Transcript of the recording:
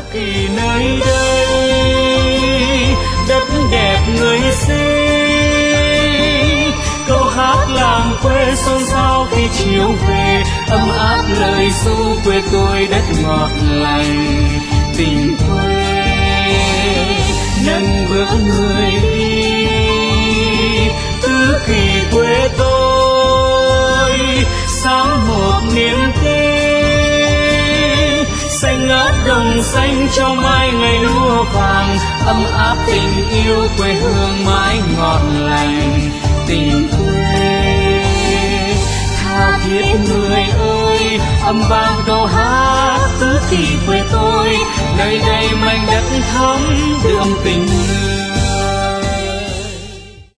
kỳ nơi đây, đất đẹp người xây. Câu hát làng quê xôn xao khi chiều về, ấm áp lời ru quê tôi đất ngọt lành. Tình quê nâng bước người đi, tứ kỳ quê tôi sáng một niềm tin. Xanh ngát đồng xanh cho mai ngày lúa vàng, ấm áp tình yêu quê hương mãi ngọt lành. Tình quê tha thiết người ơi, âm vang câu hát tứ kỳ quê tôi, nơi đây mảnh đất thắm đượm tình người.